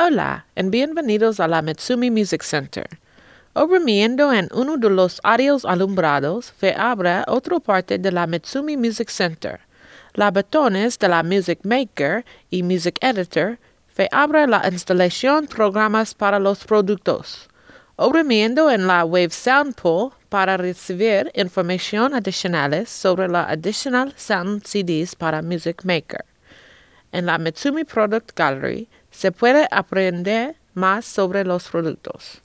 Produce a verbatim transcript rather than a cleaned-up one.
Hola, and bienvenidos a la Mitsumi Music Center. Oprimiendo en uno de los audios alumbrados, se abre otra parte de la Mitsumi Music Center. Los botones de la Music Maker y Music Editor se abre la instalación programas para los productos. Oprimiendo en la Wave Sound Pool para recibir información adicionales sobre la Additional Sound C Ds para Music Maker. En la Mitsumi Product Gallery se puede aprender más sobre los productos.